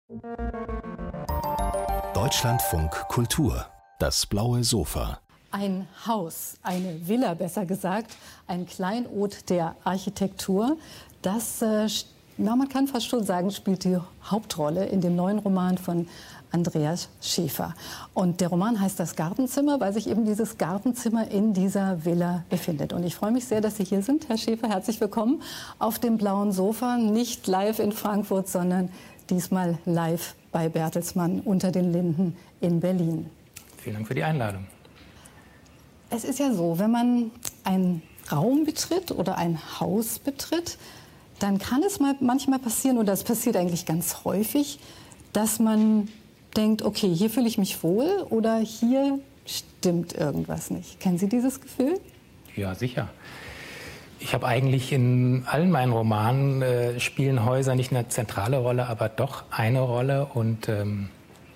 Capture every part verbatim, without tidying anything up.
Deutschlandfunk Kultur, das blaue Sofa. Ein Haus, eine Villa besser gesagt, ein Kleinod der Architektur, das, äh, na, man kann fast schon sagen, spielt die Hauptrolle in dem neuen Roman von Andreas Schäfer. Und der Roman heißt Das Gartenzimmer, weil sich eben dieses Gartenzimmer in dieser Villa befindet. Und ich freue mich sehr, dass Sie hier sind, Herr Schäfer. Herzlich willkommen auf dem blauen Sofa. Nicht live in Frankfurt, sondern diesmal live bei Bertelsmann unter den Linden in Berlin. Vielen Dank für die Einladung. Es ist ja so, wenn man einen Raum betritt oder ein Haus betritt, dann kann es mal manchmal passieren, oder es passiert eigentlich ganz häufig, dass man denkt, okay, hier fühle ich mich wohl oder hier stimmt irgendwas nicht. Kennen Sie dieses Gefühl? Ja, sicher. Ich habe eigentlich in allen meinen Romanen äh, spielen Häuser nicht eine zentrale Rolle, aber doch eine Rolle. Und ähm,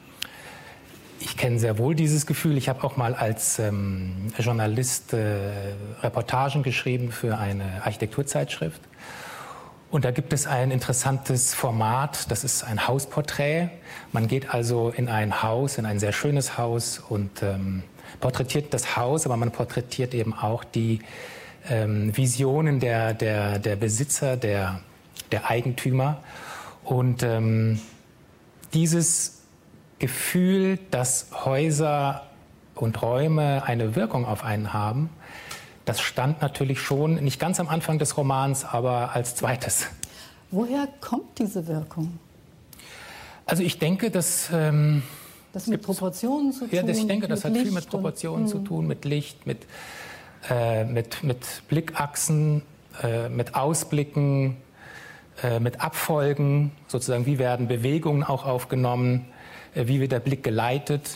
ich kenne sehr wohl dieses Gefühl. Ich habe auch mal als ähm, Journalist äh, Reportagen geschrieben für eine Architekturzeitschrift. Und da gibt es ein interessantes Format, das ist ein Hausporträt. Man geht also in ein Haus, in ein sehr schönes Haus und ähm, porträtiert das Haus, aber man porträtiert eben auch die ähm, Visionen der, der, der Besitzer, der, der Eigentümer. Und ähm, dieses Gefühl, dass Häuser und Räume eine Wirkung auf einen haben, das stand natürlich schon, nicht ganz am Anfang des Romans, aber als zweites. Woher kommt diese Wirkung? Also ich denke, dass... Ähm, das mit Proportionen zu tun? Ja, das, ich denke, das hat Licht viel mit Proportionen und, zu tun, mit Licht, mit, äh, mit, mit Blickachsen, äh, mit Ausblicken, äh, mit Abfolgen, sozusagen, wie werden Bewegungen auch aufgenommen, äh, wie wird der Blick geleitet.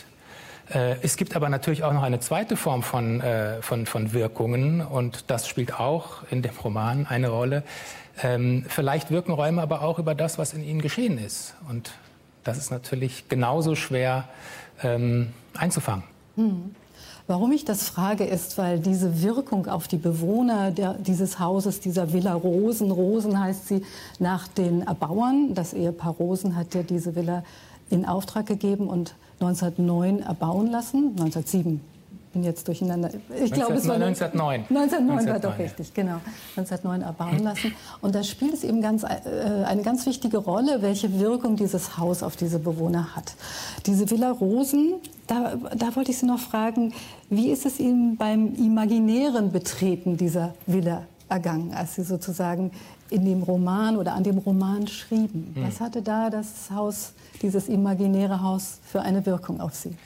Es gibt aber natürlich auch noch eine zweite Form von, äh, von, von Wirkungen und das spielt auch in dem Roman eine Rolle. Ähm, vielleicht wirken Räume aber auch über das, was in ihnen geschehen ist. Und das ist natürlich genauso schwer ähm, einzufangen. Hm. Warum ich das frage, ist, weil diese Wirkung auf die Bewohner der, dieses Hauses, dieser Villa Rosen, Rosen heißt sie nach den Erbauern, das Ehepaar Rosen hat ja diese Villa in Auftrag gegeben und neunzehnhundertneun erbauen lassen. neunzehnhundertsieben, bin jetzt durcheinander. Ich glaube, es war neunzehnhundertneun. neunzehnhundertneun war doch richtig, genau. neunzehnhundertneun erbauen lassen. Und da spielt es eben ganz, äh, eine ganz wichtige Rolle, welche Wirkung dieses Haus auf diese Bewohner hat. Diese Villa Rosen, da, da wollte ich Sie noch fragen, wie ist es Ihnen beim imaginären Betreten dieser Villa ergangen, als Sie sozusagen in dem Roman oder an dem Roman schrieben? Hm. Was hatte da das Haus, dieses imaginäre Haus, für eine Wirkung auf Sie?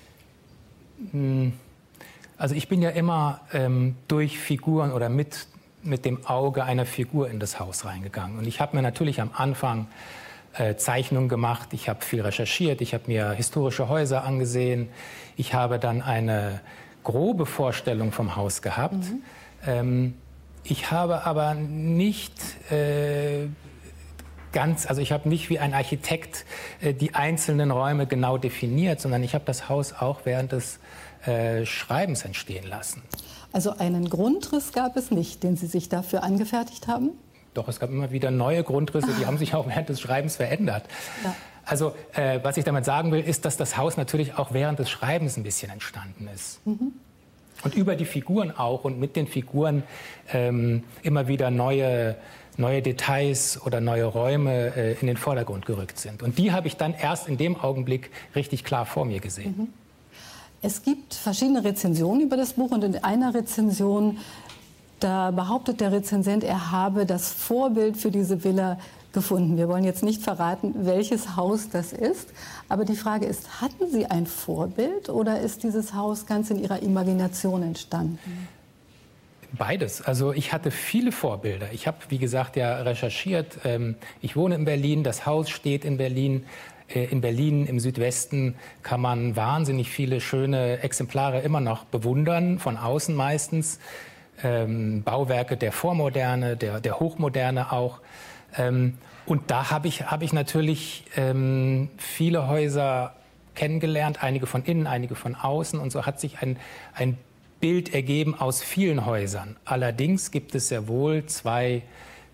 Also ich bin ja immer ähm, durch Figuren oder mit, mit dem Auge einer Figur in das Haus reingegangen. Und ich habe mir natürlich am Anfang äh, Zeichnungen gemacht, ich habe viel recherchiert, ich habe mir historische Häuser angesehen, ich habe dann eine grobe Vorstellung vom Haus gehabt. Mhm. Ähm, Ich habe aber nicht äh, ganz, also ich habe nicht wie ein Architekt äh, die einzelnen Räume genau definiert, sondern ich habe das Haus auch während des äh, Schreibens entstehen lassen. Also einen Grundriss gab es nicht, den Sie sich dafür angefertigt haben? Doch, es gab immer wieder neue Grundrisse, die haben sich auch während des Schreibens verändert. Ja. Also äh, was ich damit sagen will, ist, dass das Haus natürlich auch während des Schreibens ein bisschen entstanden ist. Mhm. Und über die Figuren auch und mit den Figuren ähm, immer wieder neue, neue Details oder neue Räume äh, in den Vordergrund gerückt sind. Und die habe ich dann erst in dem Augenblick richtig klar vor mir gesehen. Mhm. Es gibt verschiedene Rezensionen über das Buch und in einer Rezension, da behauptet der Rezensent, er habe das Vorbild für diese Villa gefunden. Wir wollen jetzt nicht verraten, welches Haus das ist, aber die Frage ist, hatten Sie ein Vorbild oder ist dieses Haus ganz in Ihrer Imagination entstanden? Beides. Also ich hatte viele Vorbilder. Ich habe, wie gesagt, ja recherchiert. Ich wohne in Berlin, das Haus steht in Berlin. In Berlin im Südwesten kann man wahnsinnig viele schöne Exemplare immer noch bewundern, von außen meistens. Bauwerke der Vormoderne, der, der Hochmoderne auch. Ähm, und da habe ich, hab ich natürlich ähm, viele Häuser kennengelernt, einige von innen, einige von außen. Und so hat sich ein, ein Bild ergeben aus vielen Häusern. Allerdings gibt es sehr wohl zwei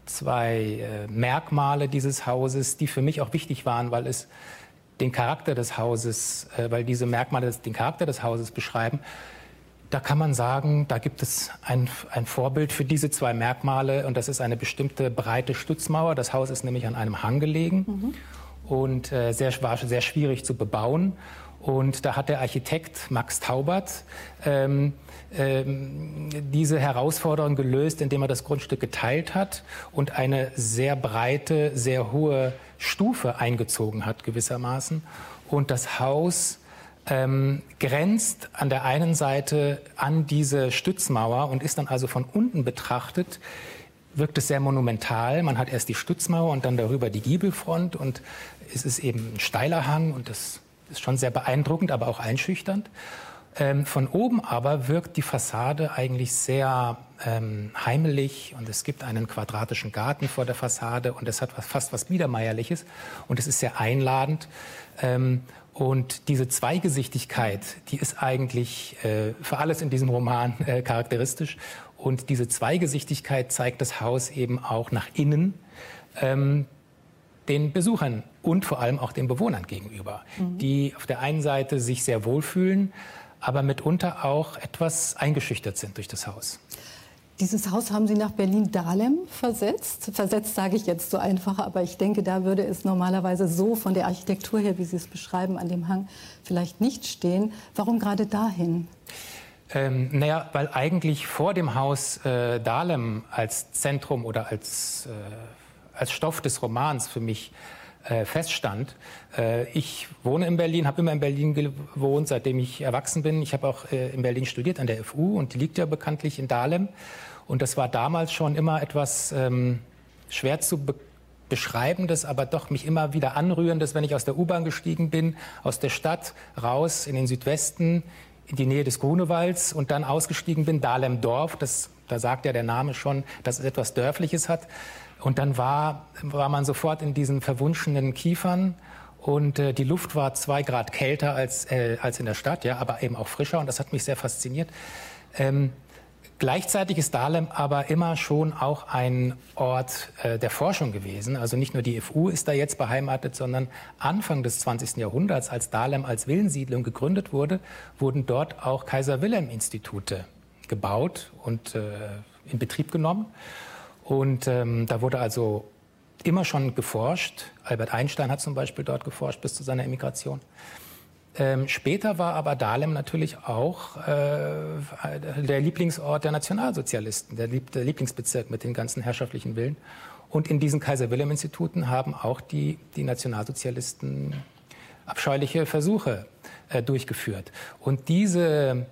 zwei äh, Merkmale dieses Hauses, die für mich auch wichtig waren, weil es den Charakter des Hauses, äh, weil diese Merkmale den Charakter des Hauses beschreiben. Da kann man sagen, da gibt es ein, ein Vorbild für diese zwei Merkmale und das ist eine bestimmte breite Stützmauer. Das Haus ist nämlich an einem Hang gelegen mhm. und äh, sehr, war sehr schwierig zu bebauen. Und da hat der Architekt Max Taubert ähm, ähm, diese Herausforderung gelöst, indem er das Grundstück geteilt hat und eine sehr breite, sehr hohe Stufe eingezogen hat gewissermaßen. Und das Haus ähm, grenzt an der einen Seite an diese Stützmauer und ist dann also von unten betrachtet, wirkt es sehr monumental. Man hat erst die Stützmauer und dann darüber die Giebelfront und es ist eben ein steiler Hang und das ist schon sehr beeindruckend, aber auch einschüchternd. Ähm, von oben aber wirkt die Fassade eigentlich sehr ähm, heimelig und es gibt einen quadratischen Garten vor der Fassade und es hat was, fast was Biedermeierliches und es ist sehr einladend. Ähm, und diese Zweigesichtigkeit, die ist eigentlich äh, für alles in diesem Roman äh, charakteristisch. Und diese Zweigesichtigkeit zeigt das Haus eben auch nach innen. Ähm, den Besuchern und vor allem auch den Bewohnern gegenüber, mhm. die auf der einen Seite sich sehr wohlfühlen, aber mitunter auch etwas eingeschüchtert sind durch das Haus. Dieses Haus haben Sie nach Berlin-Dahlem versetzt. Versetzt sage ich jetzt so einfach, aber ich denke, da würde es normalerweise so von der Architektur her, wie Sie es beschreiben, an dem Hang vielleicht nicht stehen. Warum gerade dahin? Ähm, naja, weil eigentlich vor dem Haus äh, Dahlem als Zentrum oder als äh, als Stoff des Romans für mich äh, feststand. Äh, ich wohne in Berlin, habe immer in Berlin gewohnt, seitdem ich erwachsen bin. Ich habe auch äh, in Berlin studiert, an der F U, und die liegt ja bekanntlich in Dahlem. Und das war damals schon immer etwas ähm, schwer zu be beschreibendes, aber doch mich immer wieder anrührendes, wenn ich aus der U-Bahn gestiegen bin, aus der Stadt raus in den Südwesten, in die Nähe des Grunewalds und dann ausgestiegen bin, Dahlem-Dorf, das, da sagt ja der Name schon, dass es etwas Dörfliches hat. Und dann war, war man sofort in diesen verwunschenen Kiefern und äh, die Luft war zwei Grad kälter als, äh, als in der Stadt, ja, aber eben auch frischer und das hat mich sehr fasziniert. Ähm, gleichzeitig ist Dahlem aber immer schon auch ein Ort äh, der Forschung gewesen. Also nicht nur die F U ist da jetzt beheimatet, sondern Anfang des zwanzigsten Jahrhunderts, als Dahlem als Villensiedlung gegründet wurde, wurden dort auch Kaiser-Wilhelm-Institute gebaut und äh, in Betrieb genommen. Und ähm, da wurde also immer schon geforscht. Albert Einstein hat zum Beispiel dort geforscht bis zu seiner Emigration. Ähm, später war aber Dahlem natürlich auch äh, der Lieblingsort der Nationalsozialisten, der, Lieb der Lieblingsbezirk mit den ganzen herrschaftlichen Villen. Und in diesen Kaiser-Wilhelm-Instituten haben auch die, die Nationalsozialisten abscheuliche Versuche äh, durchgeführt. Und diese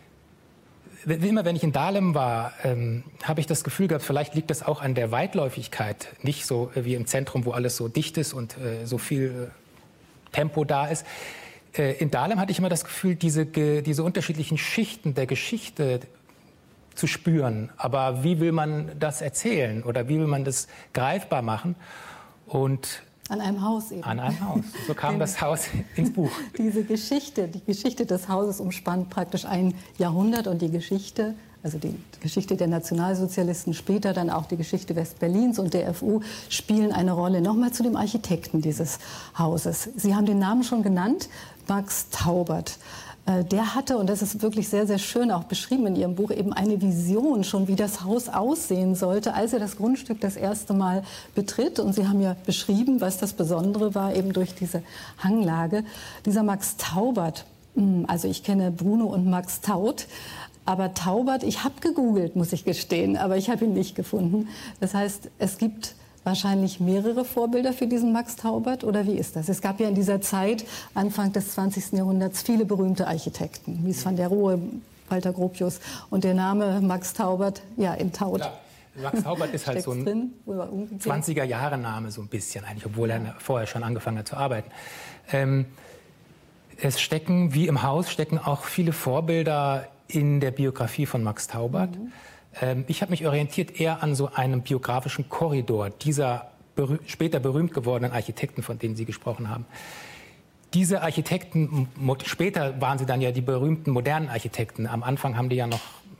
Immer wenn ich in Dahlem war, ähm, habe ich das Gefühl gehabt, vielleicht liegt das auch an der Weitläufigkeit, nicht so äh, wie im Zentrum, wo alles so dicht ist und äh, so viel äh, Tempo da ist. Äh, in Dahlem hatte ich immer das Gefühl, diese, ge, diese unterschiedlichen Schichten der Geschichte zu spüren. Aber wie will man das erzählen oder wie will man das greifbar machen? Und An einem Haus eben. An einem Haus. So kam das Haus ins Buch. Diese Geschichte, die Geschichte des Hauses umspannt praktisch ein Jahrhundert und die Geschichte, also die Geschichte der Nationalsozialisten, später dann auch die Geschichte Westberlins und der F U spielen eine Rolle. Nochmal zu dem Architekten dieses Hauses. Sie haben den Namen schon genannt, Max Taubert. Der hatte, und das ist wirklich sehr, sehr schön auch beschrieben in Ihrem Buch, eben eine Vision schon, wie das Haus aussehen sollte, als er das Grundstück das erste Mal betritt. Und Sie haben ja beschrieben, was das Besondere war, eben durch diese Hanglage. Dieser Max Taubert, also ich kenne Bruno und Max Taut, aber Taubert, ich habe gegoogelt, muss ich gestehen, aber ich habe ihn nicht gefunden. Das heißt, es gibt wahrscheinlich mehrere Vorbilder für diesen Max Taubert, oder wie ist das? Es gab ja in dieser Zeit, Anfang des zwanzigsten Jahrhunderts, viele berühmte Architekten, Mies van der Rohe, Walter Gropius, und der Name Max Taubert, ja, in Taut. Klar. Max Taubert ist halt so ein drin, zwanziger-Jahre-Name so ein bisschen eigentlich, obwohl er vorher schon angefangen hat zu arbeiten. Ähm, es stecken, wie im Haus, stecken auch viele Vorbilder in der Biografie von Max Taubert. Mhm. Ich habe mich orientiert eher an so einem biografischen Korridor dieser berüh- später berühmt gewordenen Architekten, von denen Sie gesprochen haben. Diese Architekten, später waren sie dann ja die berühmten modernen Architekten. Am Anfang haben die ja noch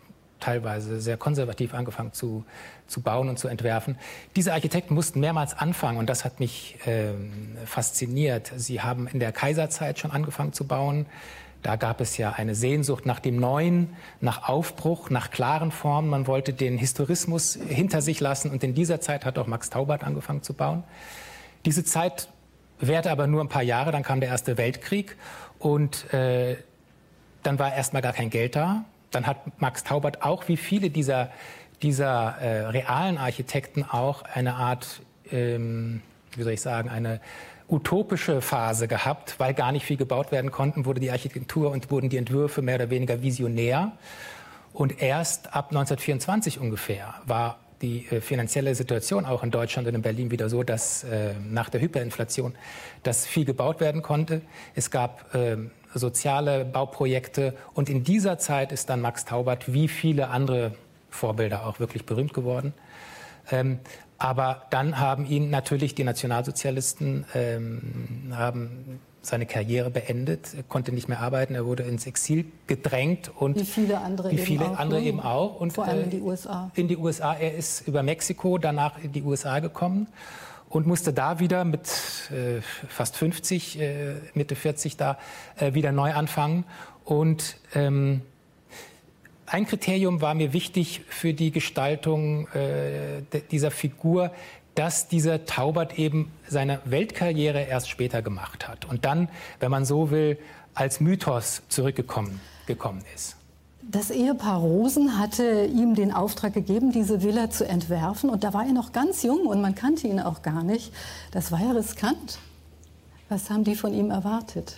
teilweise sehr konservativ angefangen zu, zu bauen und zu entwerfen. Diese Architekten mussten mehrmals anfangen und das hat mich äh, fasziniert. Sie haben in der Kaiserzeit schon angefangen zu bauen. Da gab es ja eine Sehnsucht nach dem Neuen, nach Aufbruch, nach klaren Formen. Man wollte den Historismus hinter sich lassen und in dieser Zeit hat auch Max Taubert angefangen zu bauen. Diese Zeit währte aber nur ein paar Jahre, dann kam der Erste Weltkrieg und äh, dann war erstmal gar kein Geld da. Dann hat Max Taubert auch, wie viele dieser, dieser äh, realen Architekten, auch eine Art, ähm, wie soll ich sagen, eine utopische Phase gehabt, weil gar nicht viel gebaut werden konnten, wurde die Architektur und wurden die Entwürfe mehr oder weniger visionär. Und erst ab neunzehnhundertvierundzwanzig ungefähr war die äh, finanzielle Situation auch in Deutschland und in Berlin wieder so, dass äh, nach der Hyperinflation, dass viel gebaut werden konnte. Es gab äh, soziale Bauprojekte und in dieser Zeit ist dann Max Taubert wie viele andere Vorbilder auch wirklich berühmt geworden. Ähm, aber dann haben ihn natürlich die Nationalsozialisten ähm, haben seine Karriere beendet, er konnte nicht mehr arbeiten, er wurde ins Exil gedrängt und wie viele andere, wie eben, viele auch, andere eben auch und vor allem äh, in die U S A. In die U S A, er ist über Mexiko danach in die U S A gekommen und musste da wieder mit äh, fast fünfzig, äh, Mitte vierzig da äh, wieder neu anfangen und ähm, ein Kriterium war mir wichtig für die Gestaltung äh, dieser Figur, dass dieser Taubert eben seine Weltkarriere erst später gemacht hat und dann, wenn man so will, als Mythos zurückgekommen gekommen ist. Das Ehepaar Rosen hatte ihm den Auftrag gegeben, diese Villa zu entwerfen. Und da war er noch ganz jung und man kannte ihn auch gar nicht. Das war ja riskant. Was haben die von ihm erwartet?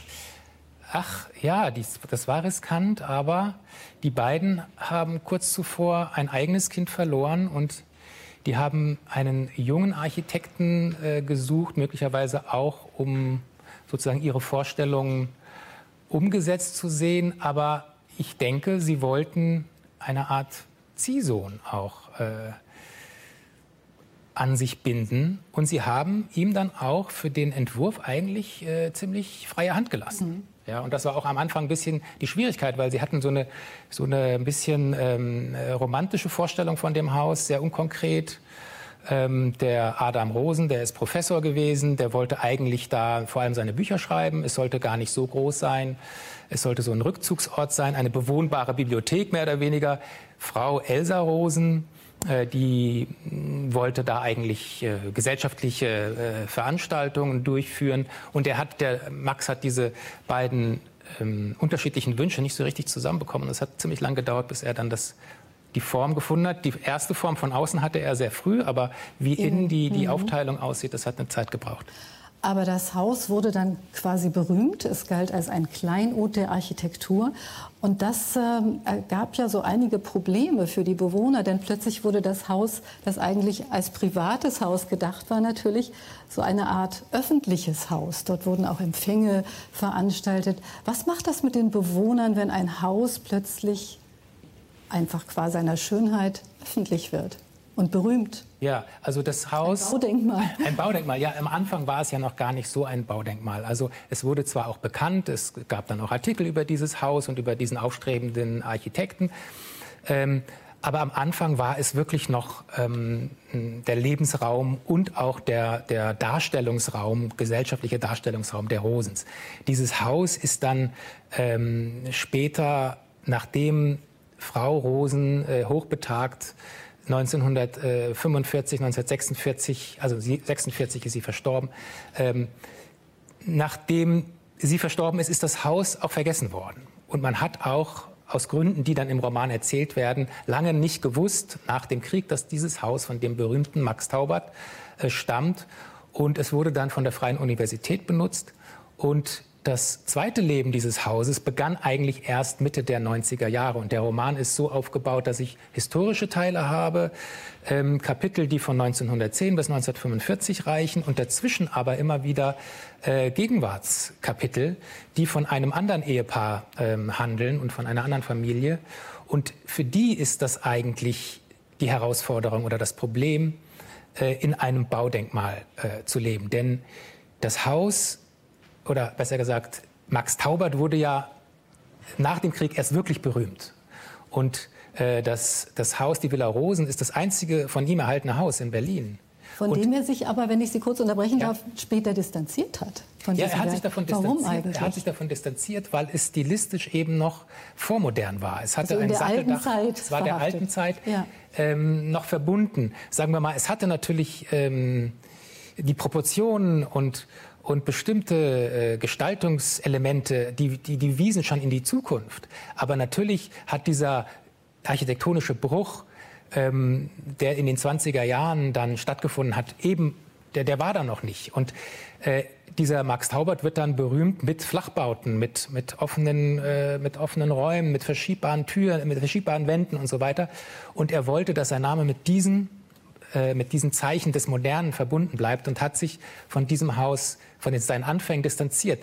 Ach ja, dies, das war riskant, aber die beiden haben kurz zuvor ein eigenes Kind verloren und die haben einen jungen Architekten äh, gesucht, möglicherweise auch, um sozusagen ihre Vorstellungen umgesetzt zu sehen. Aber ich denke, sie wollten eine Art Ziehsohn auch äh, an sich binden. Und sie haben ihm dann auch für den Entwurf eigentlich äh, ziemlich freie Hand gelassen. Mhm. Ja, und das war auch am Anfang ein bisschen die Schwierigkeit, weil sie hatten so eine, so eine ein bisschen ähm, romantische Vorstellung von dem Haus, sehr unkonkret. Ähm, der Adam Rosen, der ist Professor gewesen, der wollte eigentlich da vor allem seine Bücher schreiben. Es sollte gar nicht so groß sein. Es sollte so ein Rückzugsort sein, eine bewohnbare Bibliothek mehr oder weniger. Frau Elsa Rosen, äh, die mh, wollte da eigentlich äh, gesellschaftliche äh, Veranstaltungen durchführen. Und er hat, der Max hat diese beiden ähm, unterschiedlichen Wünsche nicht so richtig zusammenbekommen. Es hat ziemlich lang gedauert, bis er dann das die Form gefunden hat. Die erste Form von außen hatte er sehr früh, aber wie innen die, die Aufteilung aussieht, das hat eine Zeit gebraucht. Aber das Haus wurde dann quasi berühmt. Es galt als ein Kleinod der Architektur. Und das ähm, gab ja so einige Probleme für die Bewohner, denn plötzlich wurde das Haus, das eigentlich als privates Haus gedacht war, natürlich so eine Art öffentliches Haus. Dort wurden auch Empfänge veranstaltet. Was macht das mit den Bewohnern, wenn ein Haus plötzlich einfach qua seiner Schönheit öffentlich wird und berühmt? Ja, also das Haus... Ein Baudenkmal. Ein Baudenkmal, ja. Am Anfang war es ja noch gar nicht so ein Baudenkmal. Also es wurde zwar auch bekannt, es gab dann auch Artikel über dieses Haus und über diesen aufstrebenden Architekten, ähm, aber am Anfang war es wirklich noch ähm, der Lebensraum und auch der, der Darstellungsraum, gesellschaftliche Darstellungsraum der Rosens. Dieses Haus ist dann ähm, später, nachdem Frau Rosen, äh, hochbetagt, neunzehnhundertfünfundvierzig, neunzehnhundertsechsundvierzig, also sie, sechsundvierzig ist sie verstorben. Ähm, nachdem sie verstorben ist, ist das Haus auch vergessen worden. Und man hat auch aus Gründen, die dann im Roman erzählt werden, lange nicht gewusst, nach dem Krieg, dass dieses Haus von dem berühmten Max Taubert äh, stammt. Und es wurde dann von der Freien Universität benutzt. Und das zweite Leben dieses Hauses begann eigentlich erst Mitte der neunziger Jahre. Und der Roman ist so aufgebaut, dass ich historische Teile habe, ähm, Kapitel, die von neunzehnhundertzehn bis neunzehnhundertfünfundvierzig reichen und dazwischen aber immer wieder äh, Gegenwartskapitel, die von einem anderen Ehepaar ähm, handeln und von einer anderen Familie. Und für die ist das eigentlich die Herausforderung oder das Problem, äh, in einem Baudenkmal äh, zu leben. Denn das Haus, oder besser gesagt, Max Taubert wurde ja nach dem Krieg erst wirklich berühmt. Und Äh, das, das Haus, die Villa Rosen, ist das einzige von ihm erhaltene Haus in Berlin. Von Und, dem er sich aber, wenn ich Sie kurz unterbrechen ja. darf, später distanziert hat. Von ja, er hat, sich davon Warum distanziert. eigentlich? er hat sich davon distanziert, weil es stilistisch eben noch vormodern war. Es hatte Also in ein der alten Satteldach, Zeit es war der verhaftet. alten Zeit Ja. ähm, noch verbunden. Sagen wir mal, es hatte natürlich ähm, die Proportionen und und bestimmte äh, Gestaltungselemente, die, die, die wiesen schon in die Zukunft. Aber natürlich hat dieser architektonische Bruch, ähm, der in den zwanziger Jahren dann stattgefunden hat, eben, der, der war da noch nicht. Und äh, dieser Max Taubert wird dann berühmt mit Flachbauten, mit, mit, offenen, äh, mit offenen Räumen, mit verschiebbaren Türen, mit verschiebbaren Wänden und so weiter. Und er wollte, dass sein Name mit diesen mit diesen Zeichen des Modernen verbunden bleibt und hat sich von diesem Haus, von den, seinen Anfängen distanziert.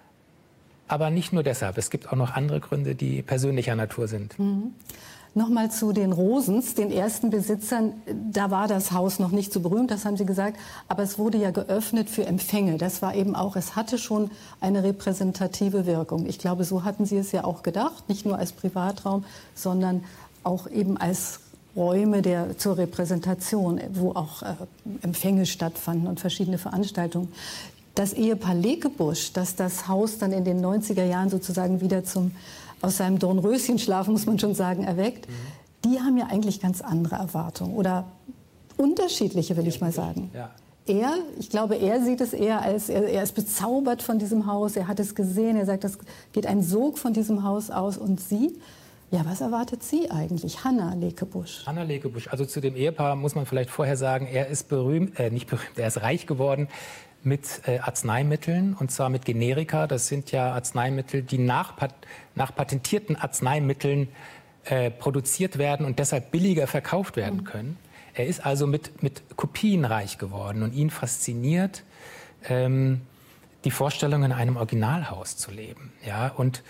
Aber nicht nur deshalb. Es gibt auch noch andere Gründe, die persönlicher Natur sind. Mhm. Nochmal zu den Rosens, den ersten Besitzern. Da war das Haus noch nicht so berühmt, das haben Sie gesagt. Aber es wurde ja geöffnet für Empfänge. Das war eben auch, es hatte schon eine repräsentative Wirkung. Ich glaube, so hatten Sie es ja auch gedacht. Nicht nur als Privatraum, sondern auch eben als Räume der, zur Repräsentation, wo auch äh, Empfänge stattfanden und verschiedene Veranstaltungen. Das Ehepaar Lekebusch, das das Haus dann in den neunziger Jahren sozusagen wieder zum, aus seinem Dornröschenschlaf, muss man schon sagen, erweckt, mhm. die haben ja eigentlich ganz andere Erwartungen oder unterschiedliche, will ich mal sagen. Ja. Er, ich glaube, er sieht es eher als, er, er ist bezaubert von diesem Haus, er hat es gesehen, er sagt, es geht ein Sog von diesem Haus aus. Und Sie? Ja, was erwartet Sie eigentlich, Hanna Lekebusch? Hanna Lekebusch, also zu dem Ehepaar muss man vielleicht vorher sagen, er ist berühmt, äh, nicht berühmt, er ist reich geworden mit äh, Arzneimitteln, und zwar mit Generika. Das sind ja Arzneimittel, die nach, nach patentierten Arzneimitteln äh, produziert werden und deshalb billiger verkauft werden können. Er ist also mit, mit Kopien reich geworden, und ihn fasziniert ähm, die Vorstellung, in einem Originalhaus zu leben. Ja, und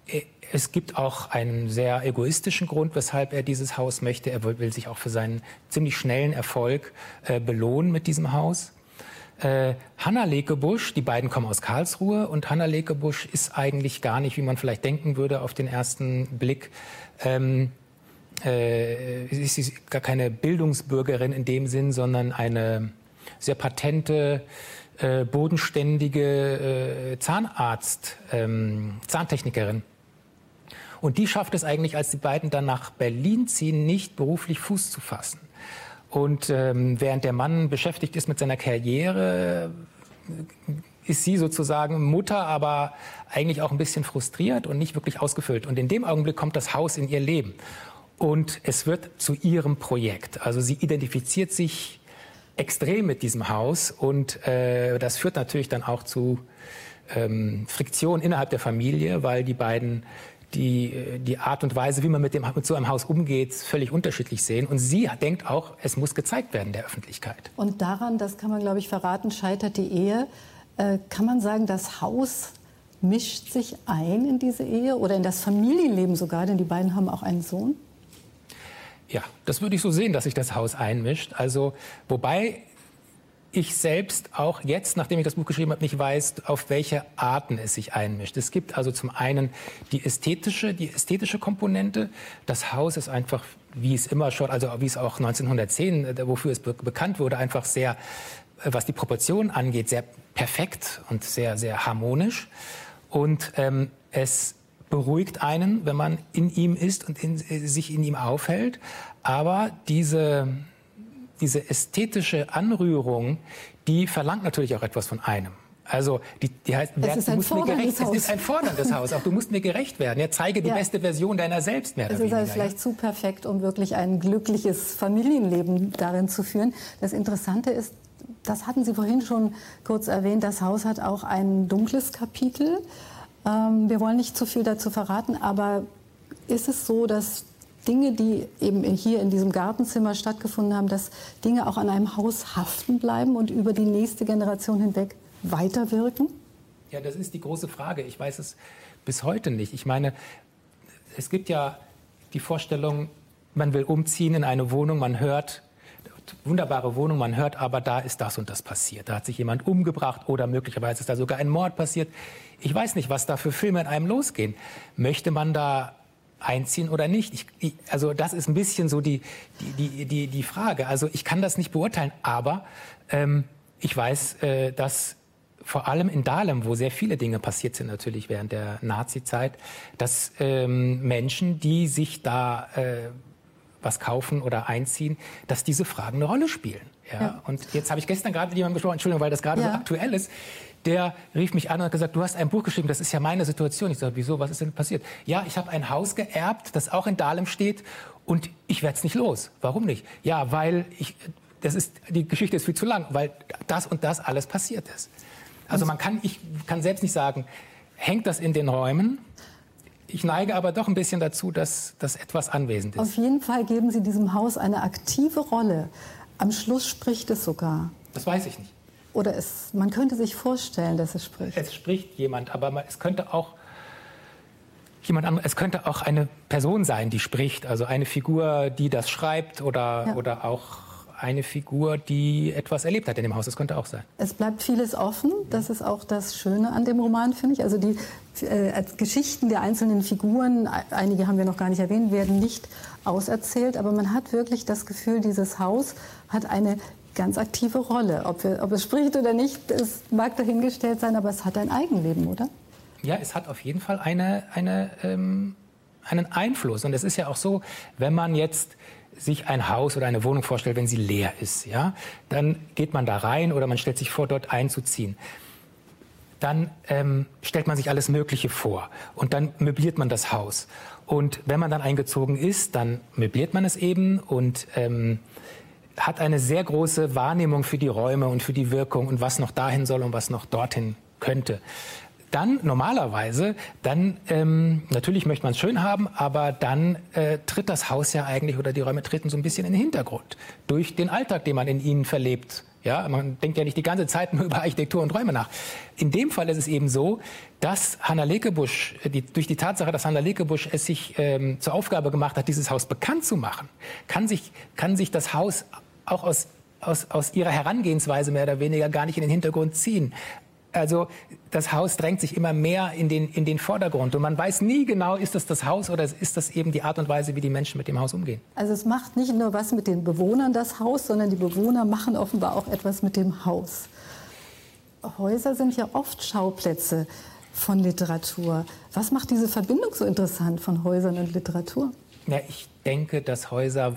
es gibt auch einen sehr egoistischen Grund, weshalb er dieses Haus möchte. Er will, will sich auch für seinen ziemlich schnellen Erfolg äh, belohnen mit diesem Haus. Äh, Hanna Lekebusch, die beiden kommen aus Karlsruhe, und Hanna Lekebusch ist eigentlich gar nicht, wie man vielleicht denken würde auf den ersten Blick, ähm, äh, ist sie gar keine Bildungsbürgerin in dem Sinn, sondern eine sehr patente, äh, bodenständige äh, Zahnarzt, ähm, Zahntechnikerin. Und die schafft es eigentlich, als die beiden dann nach Berlin ziehen, nicht beruflich Fuß zu fassen. Und ähm, während der Mann beschäftigt ist mit seiner Karriere, ist sie sozusagen Mutter, aber eigentlich auch ein bisschen frustriert und nicht wirklich ausgefüllt. Und in dem Augenblick kommt das Haus in ihr Leben. Und es wird zu ihrem Projekt. Also sie identifiziert sich extrem mit diesem Haus. Und äh, das führt natürlich dann auch zu ähm, Friktion innerhalb der Familie, weil die beiden die, die Art und Weise, wie man mit, dem, mit so einem Haus umgeht, völlig unterschiedlich sehen. Und sie denkt auch, es muss gezeigt werden der Öffentlichkeit. Und daran, das kann man, glaube ich, verraten, scheitert die Ehe. Äh, kann man sagen, das Haus mischt sich ein in diese Ehe oder in das Familienleben sogar, denn die beiden haben auch einen Sohn? Ja, das würde ich so sehen, dass sich das Haus einmischt. Also, wobei ich selbst auch jetzt, nachdem ich das Buch geschrieben habe, nicht weiß, auf welche Arten es sich einmischt. Es gibt also zum einen die ästhetische, die ästhetische Komponente. Das Haus ist einfach, wie es immer schon, also wie es auch neunzehnhundertzehn, wofür es be- bekannt wurde, einfach sehr, was die Proportionen angeht, sehr perfekt und sehr, sehr harmonisch. Und ähm, es beruhigt einen, wenn man in ihm ist und in, sich in ihm aufhält. Aber diese Diese ästhetische Anrührung, die verlangt natürlich auch etwas von einem. Also die, die heißt, es ist du ein musst mir gerecht, Haus. es ist ein forderndes Haus. Auch du musst mir gerecht werden. Ja, zeige die ja. beste Version deiner selbst mehr oder Es ist weniger. also vielleicht ja. zu perfekt, um wirklich ein glückliches Familienleben darin zu führen. Das Interessante ist, das hatten Sie vorhin schon kurz erwähnt, das Haus hat auch ein dunkles Kapitel. Ähm, wir wollen nicht zu viel dazu verraten, aber ist es so, dass Dinge, die eben hier in diesem Gartenzimmer stattgefunden haben, dass Dinge auch an einem Haus haften bleiben und über die nächste Generation hinweg weiterwirken? Ja, das ist die große Frage. Ich weiß es bis heute nicht. Ich meine, es gibt ja die Vorstellung, man will umziehen in eine Wohnung, man hört, wunderbare Wohnung, man hört aber, da ist das und das passiert. Da hat sich jemand umgebracht oder möglicherweise ist da sogar ein Mord passiert. Ich weiß nicht, was da für Filme in einem losgehen. Möchte man da einziehen oder nicht. Ich, ich, also das ist ein bisschen so die, die, die, die, die Frage. Also ich kann das nicht beurteilen, aber ähm, ich weiß, äh, dass vor allem in Dahlem, wo sehr viele Dinge passiert sind natürlich während der Nazi-Zeit, dass ähm, Menschen, die sich da äh, was kaufen oder einziehen, dass diese Fragen eine Rolle spielen. Ja? Ja. Und jetzt habe ich gestern gerade mit jemandem gesprochen, Entschuldigung, weil das gerade ja. so aktuell ist. Der rief mich an und hat gesagt, du hast ein Buch geschrieben, das ist ja meine Situation. Ich sage, wieso, was ist denn passiert? Ja, ich habe ein Haus geerbt, das auch in Dahlem steht und ich werde es nicht los. Warum nicht? Ja, weil ich, das ist, die Geschichte ist viel zu lang, weil das und das alles passiert ist. Also man kann, ich kann selbst nicht sagen, hängt das in den Räumen? Ich neige aber doch ein bisschen dazu, dass das etwas anwesend ist. Auf jeden Fall geben Sie diesem Haus eine aktive Rolle. Am Schluss spricht es sogar. Das weiß ich nicht. Oder es, man könnte sich vorstellen, dass es spricht. Es spricht jemand, aber man, es könnte auch jemand anderes, es könnte auch eine Person sein, die spricht. Also eine Figur, die das schreibt oder, ja. oder auch eine Figur, die etwas erlebt hat in dem Haus. Das könnte auch sein. Es bleibt vieles offen. Das ist auch das Schöne an dem Roman, finde ich. Also die äh, als Geschichten der einzelnen Figuren, einige haben wir noch gar nicht erwähnt, werden nicht auserzählt. Aber man hat wirklich das Gefühl, dieses Haus hat eine ganz aktive Rolle. Ob, wir, ob es spricht oder nicht, es mag dahingestellt sein, aber es hat ein Eigenleben, oder? Ja, es hat auf jeden Fall eine, eine, ähm, einen Einfluss. Und es ist ja auch so, wenn man jetzt sich ein Haus oder eine Wohnung vorstellt, wenn sie leer ist, ja, dann geht man da rein oder man stellt sich vor, dort einzuziehen. Dann ähm, stellt man sich alles Mögliche vor und dann möbliert man das Haus. Und wenn man dann eingezogen ist, dann möbliert man es eben und ähm, hat eine sehr große Wahrnehmung für die Räume und für die Wirkung und was noch dahin soll und was noch dorthin könnte. Dann normalerweise, dann ähm, natürlich möchte man es schön haben, aber dann äh, tritt das Haus ja eigentlich oder die Räume treten so ein bisschen in den Hintergrund durch den Alltag, den man in ihnen verlebt. Ja, man denkt ja nicht die ganze Zeit nur über Architektur und Räume nach. In dem Fall ist es eben so, dass Hanna Lekebusch, die, durch die Tatsache, dass Hanna Lekebusch es sich ähm, zur Aufgabe gemacht hat, dieses Haus bekannt zu machen, kann sich, kann sich das Haus auch aus, aus, aus ihrer Herangehensweise mehr oder weniger gar nicht in den Hintergrund ziehen. Also das Haus drängt sich immer mehr in den, in den Vordergrund. Und man weiß nie genau, ist das das Haus oder ist das eben die Art und Weise, wie die Menschen mit dem Haus umgehen. Also es macht nicht nur was mit den Bewohnern, das Haus, sondern die Bewohner machen offenbar auch etwas mit dem Haus. Häuser sind ja oft Schauplätze von Literatur. Was macht diese Verbindung so interessant von Häusern und Literatur? Ja, ich denke, dass Häuser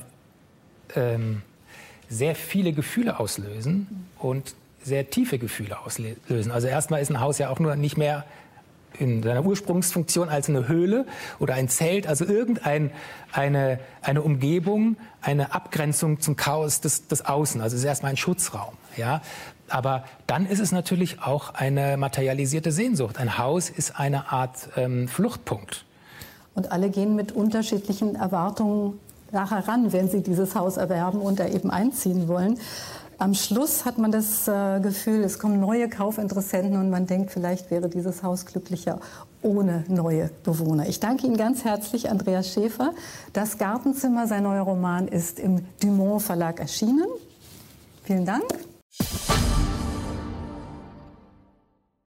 ähm, sehr viele Gefühle auslösen und sehr tiefe Gefühle auslösen. Also erstmal ist ein Haus ja auch nur nicht mehr in seiner Ursprungsfunktion als eine Höhle oder ein Zelt, also irgendeine eine, eine Umgebung, eine Abgrenzung zum Chaos des, des Außen. Also es ist erstmal ein Schutzraum. Ja? Aber dann ist es natürlich auch eine materialisierte Sehnsucht. Ein Haus ist eine Art ähm, Fluchtpunkt. Und alle gehen mit unterschiedlichen Erwartungen nachher ran, wenn sie dieses Haus erwerben und da eben einziehen wollen. Am Schluss hat man das äh, Gefühl, es kommen neue Kaufinteressenten und man denkt, vielleicht wäre dieses Haus glücklicher ohne neue Bewohner. Ich danke Ihnen ganz herzlich, Andreas Schäfer. Das Gartenzimmer, sein neuer Roman, ist im Dumont Verlag erschienen. Vielen Dank.